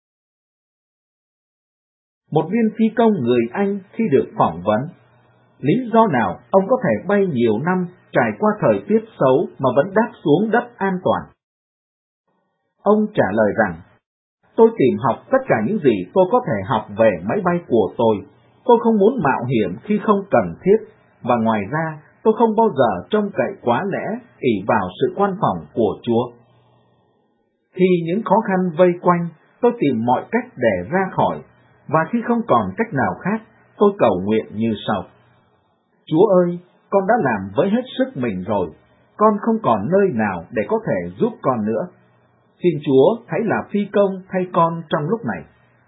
Một viên phi công người Anh khi được phỏng vấn, lý do nào ông có thể bay nhiều năm trải qua thời tiết xấu mà vẫn đáp xuống đất an toàn? Ông trả lời rằng, tôi tìm học tất cả những gì tôi có thể học về máy bay của tôi. Tôi không muốn mạo hiểm khi không cần thiết, và ngoài ra tôi không bao giờ trông cậy quá lẽ ỷ vào sự quan phòng của Chúa. Khi những khó khăn vây quanh, tôi tìm mọi cách để ra khỏi, và khi không còn cách nào khác, tôi cầu nguyện như sau. Chúa ơi, con đã làm với hết sức mình rồi, con không còn nơi nào để có thể giúp con nữa. Xin Chúa hãy là phi công thay con trong lúc này.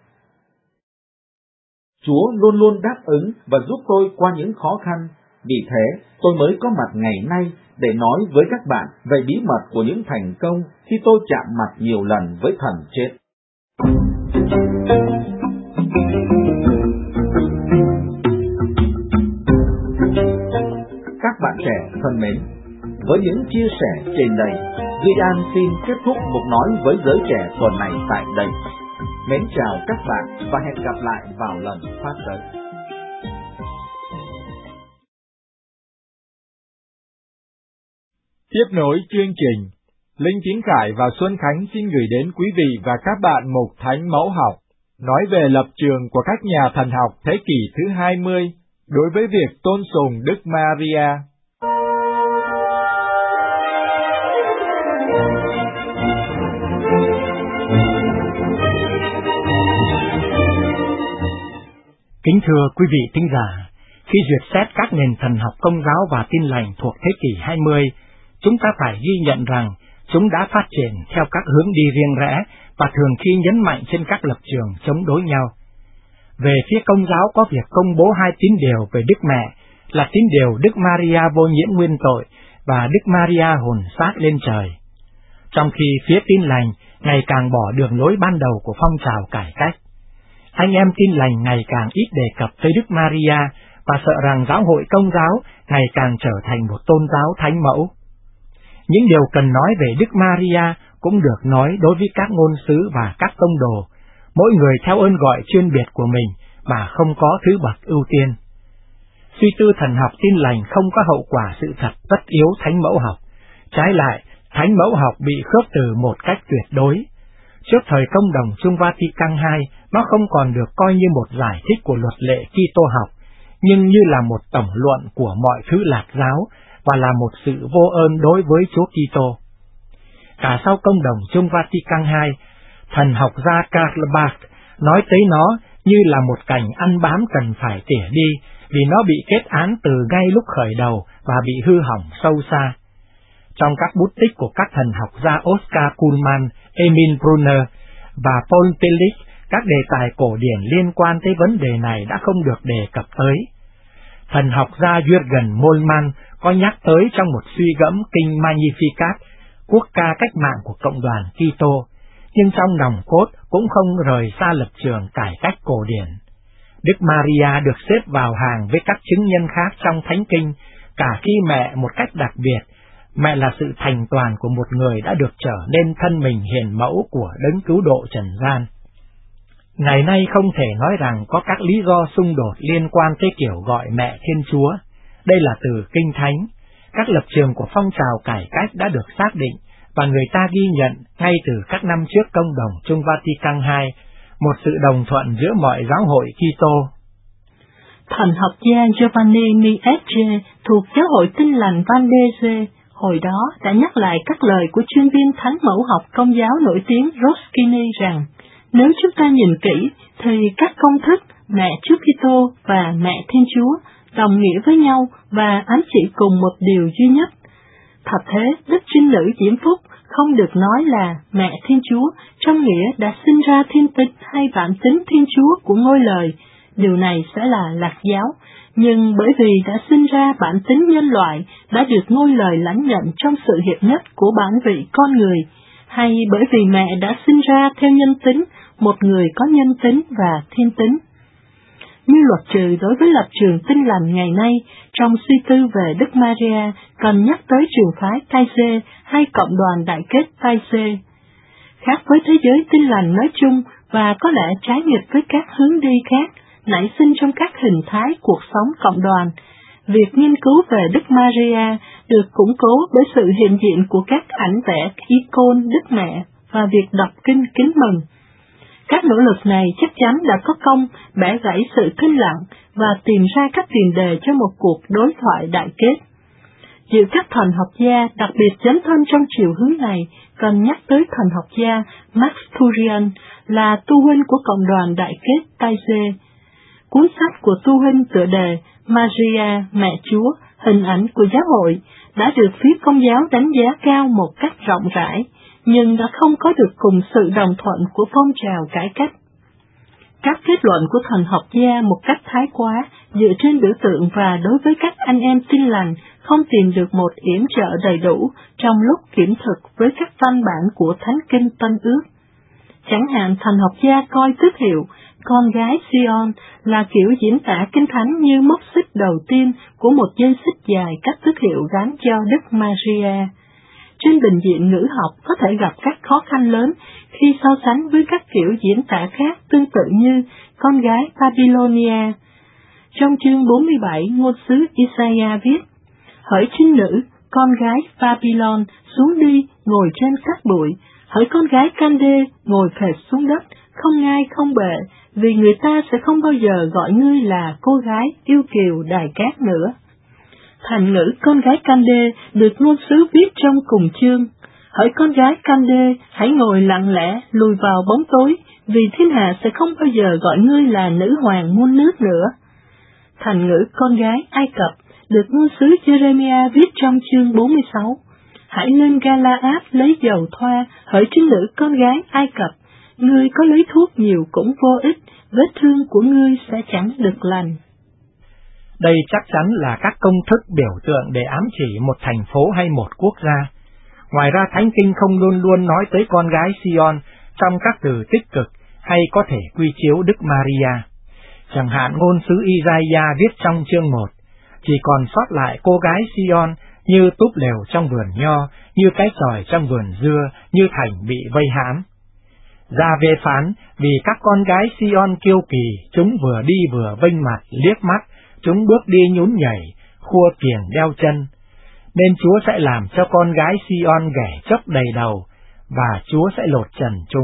Chúa luôn luôn đáp ứng và giúp tôi qua những khó khăn, vì thế tôi mới có mặt ngày nay để nói với các bạn về bí mật của những thành công khi tôi chạm mặt nhiều lần với thần chết. Các bạn trẻ thân mến, với những chia sẻ trên đây, Duy An xin kết thúc cuộc nói với giới trẻ tuần này tại đây. Mến chào các bạn và hẹn gặp lại vào lần phát tới. Tiếp nối chương trình, Linh Tín Khải và Xuân Khánh xin gửi đến quý vị và các bạn mục Thánh Mẫu Học, nói về lập trường của các nhà thần học thế kỷ thứ 20 đối với việc tôn sùng Đức Maria. Kính thưa quý vị thính giả, khi duyệt xét các nền thần học Công giáo và Tin lành thuộc thế kỷ 20, chúng ta phải ghi nhận rằng chúng đã phát triển theo các hướng đi riêng rẽ và thường khi nhấn mạnh trên các lập trường chống đối nhau. Về phía Công giáo có việc công bố hai tín điều về Đức Mẹ là tín điều Đức Maria vô nhiễm nguyên tội và Đức Maria hồn xác lên trời. Trong khi phía Tin lành ngày càng bỏ đường lối ban đầu của phong trào cải cách, anh em Tin lành ngày càng ít đề cập tới Đức Maria và sợ rằng giáo hội Công giáo ngày càng trở thành một tôn giáo thánh mẫu. Những điều cần nói về Đức Maria cũng được nói đối với các ngôn sứ và các tông đồ, mỗi người theo ơn gọi chuyên biệt của mình mà không có thứ bậc ưu tiên. Suy tư thần học Tin lành không có hậu quả sự thật tất yếu thánh mẫu học. Trái lại, thánh mẫu học bị khước từ một cách tuyệt đối. Trước thời Công đồng Chung Vatican II, nó không còn được coi như một giải thích của luật lệ Kitô học, nhưng như là một tổng luận của mọi thứ lạc giáo và là một sự vô ơn đối với Chúa Kitô. Cả sau Công đồng Chung Vatican II, thần học gia Karl Barth nói tới nó như là một cành ăn bám cần phải tỉa đi vì nó bị kết án từ ngay lúc khởi đầu và bị hư hỏng sâu xa. Trong các bút tích của các thần học gia Oscar Cullmann, Emil Brunner và Paul Tillich, các đề tài cổ điển liên quan tới vấn đề này đã không được đề cập tới. Thần học gia Jürgen Moltmann có nhắc tới trong một suy gẫm kinh Magnificat, quốc ca cách mạng của Cộng đoàn Kitô, nhưng trong nòng cốt cũng không rời xa lập trường cải cách cổ điển. Đức Maria được xếp vào hàng với các chứng nhân khác trong Thánh Kinh, cả khi mẹ một cách đặc biệt, mẹ là sự thành toàn của một người đã được trở nên thân mình hiền mẫu của đấng cứu độ trần gian. Ngày nay không thể nói rằng có các lý do xung đột liên quan tới kiểu gọi mẹ Thiên Chúa. Đây là từ Kinh Thánh. Các lập trường của phong trào cải cách đã được xác định, và người ta ghi nhận ngay từ các năm trước Công đồng Chung Vatican II, một sự đồng thuận giữa mọi giáo hội Kitô. Thần học gia Giovanni Miege thuộc Giáo hội Tin lành Valdese hồi đó đã nhắc lại các lời của chuyên viên thánh mẫu học Công giáo nổi tiếng Roskini rằng, nếu chúng ta nhìn kỹ thì các công thức mẹ Chúa Kitô và mẹ Thiên Chúa đồng nghĩa với nhau và ám chỉ cùng một điều duy nhất. Thật thế, Đức Trinh Nữ Diễm Phúc không được nói là mẹ Thiên Chúa trong nghĩa đã sinh ra thiên tính hay bản tính Thiên Chúa của ngôi lời. Điều này sẽ là lạc giáo, nhưng bởi vì đã sinh ra bản tính nhân loại, đã được ngôi lời lãnh nhận trong sự hiệp nhất của bản vị con người, hay bởi vì mẹ đã sinh ra theo nhân tính, một người có nhân tính và thiên tính. Như luật trừ đối với lập trường Tin lành ngày nay, trong suy tư về Đức Maria cần nhắc tới trường phái Taizé hay cộng đoàn đại kết Taizé. Khác với thế giới Tin lành nói chung và có lẽ trái nghịch với các hướng đi khác nảy sinh trong các hình thái cuộc sống cộng đoàn, việc nghiên cứu về Đức Maria được củng cố bởi sự hiện diện của các ảnh vẽ icon Đức Mẹ và việc đọc kinh kính mừng. Các nỗ lực này chắc chắn đã có công bẻ gãy sự thinh lặng và tìm ra các tiền đề cho một cuộc đối thoại đại kết. Giữa các thần học gia đặc biệt dấn thân trong chiều hướng này, cần nhắc tới thần học gia Max Thurian là tu huynh của cộng đoàn đại kết Taizé. Cuốn sách của tu huynh tựa đề Maria, Mẹ Chúa, hình ảnh của giáo hội đã được phía Công giáo đánh giá cao một cách rộng rãi, nhưng đã không có được cùng sự đồng thuận của phong trào cải cách. Các kết luận của thần học gia một cách thái quá, dựa trên biểu tượng và đối với các anh em Tin lành không tìm được một yểm trợ đầy đủ trong lúc kiểm thực với các văn bản của Thánh Kinh Tân Ước. Chẳng hạn thần học gia coi tước hiệu con gái Sion là kiểu diễn tả Kinh Thánh như mốc xích đầu tiên của một dây xích dài các tước hiệu gắn cho Đức Maria. Trên bình diện ngữ học có thể gặp các khó khăn lớn khi so sánh với các kiểu diễn tả khác tương tự như con gái Babylonia. Trong chương 47, ngôn sứ Isaiah viết, hỡi trinh nữ, con gái Babylon xuống đi, ngồi trên cát bụi, hỡi con gái Cande, ngồi phệt xuống đất, không ngai không bệ, vì người ta sẽ không bao giờ gọi ngươi là cô gái yêu kiều đài cát nữa. Thành ngữ con gái Cande được ngôn sứ viết trong cùng chương, hỡi con gái Cande, hãy ngồi lặng lẽ lùi vào bóng tối, vì thiên hạ sẽ không bao giờ gọi ngươi là nữ hoàng muôn nước nữa. Thành ngữ con gái Ai Cập được ngôn sứ Jeremiah viết trong chương 46, hãy lên Galaad lấy dầu thoa, hỡi trinh nữ con gái Ai Cập, ngươi có lấy thuốc nhiều cũng vô ích, vết thương của ngươi sẽ chẳng được lành. Đây chắc chắn là các công thức biểu tượng để ám chỉ một thành phố hay một quốc gia. Ngoài ra Thánh Kinh không luôn luôn nói tới con gái Sion trong các từ tích cực hay có thể quy chiếu Đức Maria. Chẳng hạn ngôn sứ Isaiah viết trong chương 1, chỉ còn sót lại cô gái Sion như túp lều trong vườn nho, như cái sỏi trong vườn dưa, như thành bị vây hãm. Ra về phán, vì các con gái Sion kiêu kỳ, chúng vừa đi vừa vênh mặt, liếc mắt, chúng bước đi nhún nhảy, khua kiềng đeo chân. Nên Chúa sẽ làm cho con gái Sion ghẻ chốc đầy đầu, và Chúa sẽ lột trần chúng.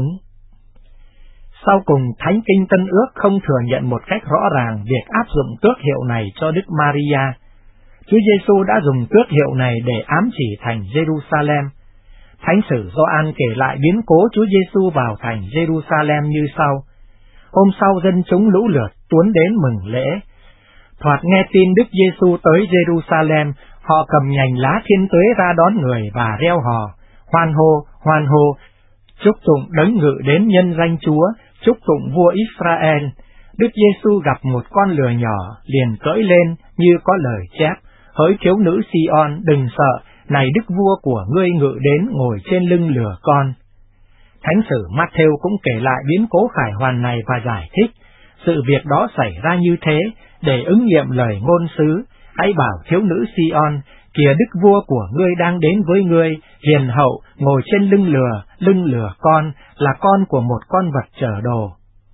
Sau cùng, Thánh Kinh Tân Ước không thừa nhận một cách rõ ràng việc áp dụng tước hiệu này cho Đức Maria. Chúa Giêsu đã dùng tước hiệu này để ám chỉ thành Jerusalem. Thánh sử Gioan kể lại biến cố Chúa Giêsu vào thành Jerusalem như sau. Hôm sau dân chúng lũ lượt tuốn đến mừng lễ. Thoạt nghe tin Đức Giêsu tới Jerusalem, Họ cầm nhành lá thiên tuế ra đón người và reo hò, hoan hô, chúc tụng đấng ngự đến nhân danh Chúa, chúc tụng vua Israel. Đức Giêsu gặp một con lừa nhỏ, liền cưỡi lên như có lời chép: hỡi thiếu nữ Si-on, đừng sợ, này đức vua của ngươi ngự đến ngồi trên lưng lừa con. Thánh sử Matthew cũng kể lại biến cố khải hoàn này và giải thích, sự việc đó xảy ra như thế để ứng nghiệm lời ngôn sứ: hãy bảo thiếu nữ Si-on, kìa đức vua của ngươi đang đến với ngươi, hiền hậu, ngồi trên lưng lừa con, là con của một con vật chở đồ.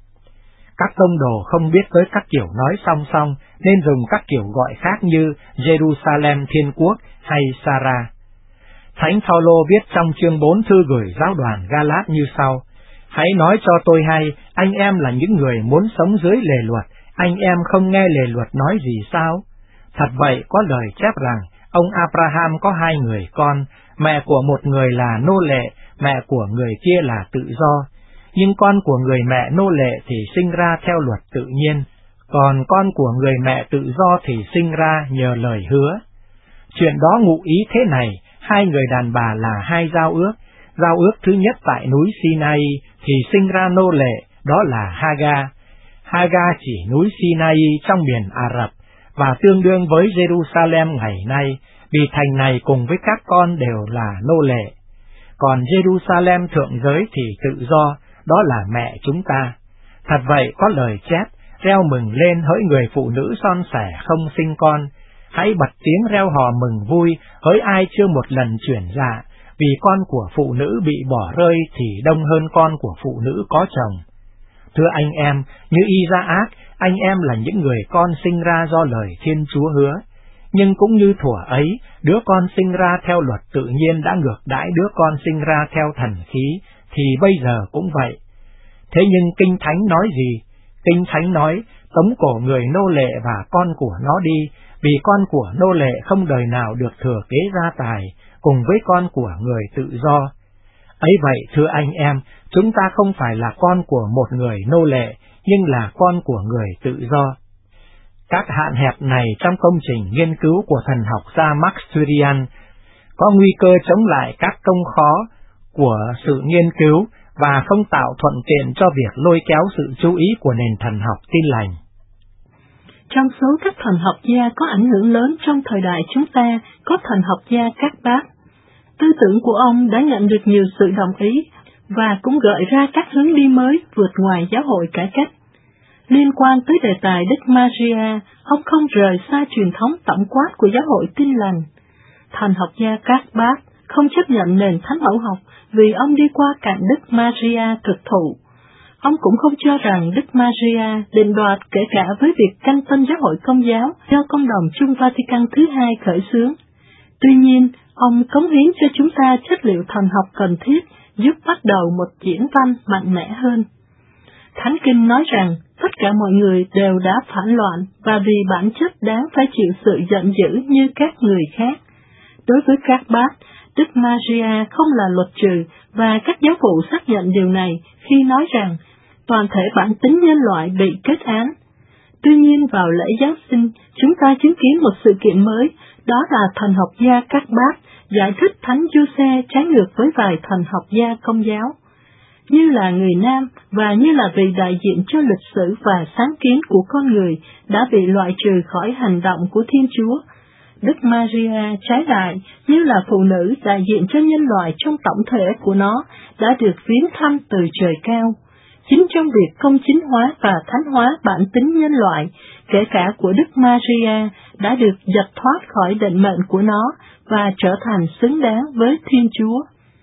Các tông đồ không biết tới các kiểu nói song song, nên dùng các kiểu gọi khác như Jerusalem Thiên Quốc hay Sara. Thánh Phaolô viết trong chương 4 thư gửi giáo đoàn Galat như sau: hãy nói cho tôi hay, anh em là những người muốn sống dưới lề luật, anh em không nghe lề luật nói gì sao? Thật vậy, có lời chép rằng, ông Abraham có 2 người con, mẹ của một người là nô lệ, mẹ của người kia là tự do. Nhưng con của người mẹ nô lệ thì sinh ra theo luật tự nhiên, còn con của người mẹ tự do thì sinh ra nhờ lời hứa. Chuyện đó ngụ ý thế này, 2 người đàn bà là 2 giao ước. Giao ước thứ nhất tại núi Sinai thì sinh ra nô lệ, đó là Haga. Haga chỉ núi Sinai trong miền Ả Rập, và tương đương với Jerusalem ngày nay, vì thành này cùng với các con đều là nô lệ. Còn Jerusalem thượng giới thì tự do, đó là mẹ chúng ta. Thật vậy, có lời chép: reo mừng lên hỡi người phụ nữ son sẻ không sinh con, hãy bật tiếng reo hò mừng vui hỡi ai chưa một lần chuyển dạ, vì con của phụ nữ bị bỏ rơi thì đông hơn con của phụ nữ có chồng. Thưa anh em, như Isaac, anh em là những người con sinh ra do lời Thiên Chúa hứa. Nhưng cũng như thuở ấy, đứa con sinh ra theo luật tự nhiên đã ngược đãi đứa con sinh ra theo thần khí, thì bây giờ cũng vậy. Thế nhưng Kinh Thánh nói gì? Kinh Thánh nói, tống cổ người nô lệ và con của nó đi, vì con của nô lệ không đời nào được thừa kế gia tài, cùng với con của người tự do. Ấy vậy, thưa anh em, chúng ta không phải là con của một người nô lệ, nhưng là con của người tự do. Các hạn hẹp này trong công trình nghiên cứu của thần học gia Max Thurian có nguy cơ chống lại các công khó của sự nghiên cứu và không tạo thuận tiện cho việc lôi kéo sự chú ý của nền thần học Tin lành. Trong số các thần học gia có ảnh hưởng lớn trong thời đại chúng ta có thần học gia Các Bác. Tư tưởng của ông đã nhận được nhiều sự đồng ý và cũng gợi ra các hướng đi mới vượt ngoài giáo hội cải cách. Liên quan tới đề tài Đức Maria, ông không rời xa truyền thống tổng quát của giáo hội Tin lành. Thần học gia Các Bác không chấp nhận nền thánh mẫu học vì ông đi qua cạnh Đức Maria thực thụ. Ông cũng không cho rằng Đức Maria định đoạt kể cả với việc canh tân giáo hội Công giáo do Công đồng Chung Vatican thứ 2 khởi xướng. Tuy nhiên, ông cống hiến cho chúng ta chất liệu thần học cần thiết giúp bắt đầu một diễn văn mạnh mẽ hơn. Thánh Kinh nói rằng tất cả mọi người đều đã phản loạn và vì bản chất đáng phải chịu sự giận dữ như các người khác. Đối với Các Bác, Đức Maria không là luật trừ và các giáo phụ xác nhận điều này khi nói rằng toàn thể bản tính nhân loại bị kết án. Tuy nhiên vào lễ Giáng sinh, chúng ta chứng kiến một sự kiện mới, đó là thần học gia Các Bác giải thích Thánh Giuse trái ngược với vài thần học gia Công giáo. Như là người nam và như là vị đại diện cho lịch sử và sáng kiến của con người đã bị loại trừ khỏi hành động của Thiên Chúa, Đức Maria trái lại như là phụ nữ đại diện cho nhân loại trong tổng thể của nó đã được viếng thăm từ trời cao. Chính trong việc công chính hóa và thánh hóa bản tính nhân loại, kể cả của Đức Maria, đã được giật thoát khỏi định mệnh của nó và trở thành xứng đáng với Thiên Chúa.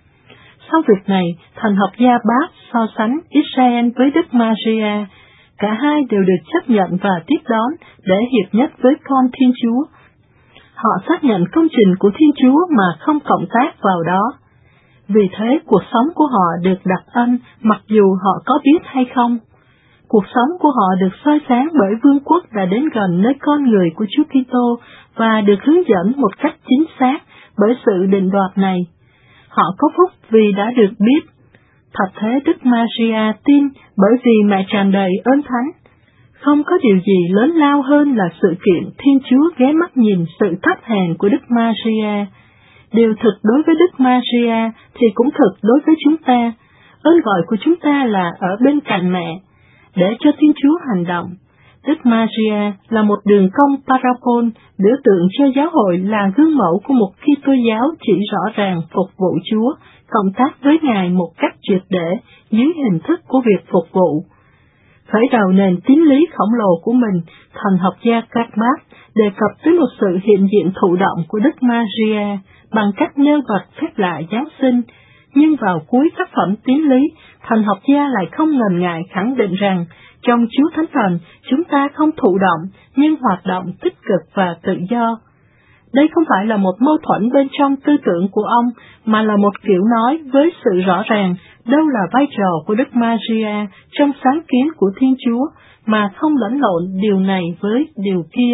Sau việc này, thần học gia Bác so sánh Israel với Đức Maria. Cả hai đều được chấp nhận và tiếp đón để hiệp nhất với con Thiên Chúa. Họ xác nhận công trình của Thiên Chúa mà không cộng tác vào đó. Vì thế, cuộc sống của họ được đặc ân mặc dù họ có biết hay không. Cuộc sống của họ được soi sáng bởi vương quốc đã đến gần nơi con người của Chúa Kitô và được hướng dẫn một cách chính xác bởi sự định đoạt này. Họ có phúc vì đã được biết. Thật thế, Đức Maria tin bởi vì mẹ tràn đầy ơn thánh. Không có điều gì lớn lao hơn là sự kiện Thiên Chúa ghé mắt nhìn sự thấp hèn của Đức Maria. Điều thực đối với Đức Maria thì cũng thực đối với chúng ta. Ơn gọi của chúng ta là ở bên cạnh mẹ, để cho Thiên Chúa hành động. Đức Maria là một đường cong parabol, biểu tượng cho giáo hội là gương mẫu của một Kitô giáo chỉ rõ ràng phục vụ Chúa, cộng tác với Ngài một cách triệt để dưới hình thức của việc phục vụ. Khởi đầu nền tín lý khổng lồ của mình, thần học gia Karl đề cập tới một sự hiện diện thụ động của Đức Maria bằng cách nêu bật phép lạ Giáng sinh, nhưng vào cuối tác phẩm tín lý, thần học gia lại không ngần ngại khẳng định rằng trong Chúa Thánh Thần chúng ta không thụ động nhưng hoạt động tích cực và tự do. Đây không phải là một mâu thuẫn bên trong tư tưởng của ông, mà là một kiểu nói với sự rõ ràng đâu là vai trò của Đức Maria trong sáng kiến của Thiên Chúa, mà không lẫn lộn điều này với điều kia.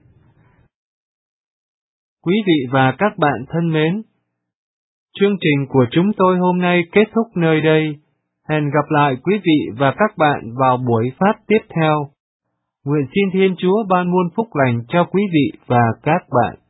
Quý vị và các bạn thân mến, chương trình của chúng tôi hôm nay kết thúc nơi đây. Hẹn gặp lại quý vị và các bạn vào buổi phát tiếp theo. Nguyện xin Thiên Chúa ban muôn phúc lành cho quý vị và các bạn.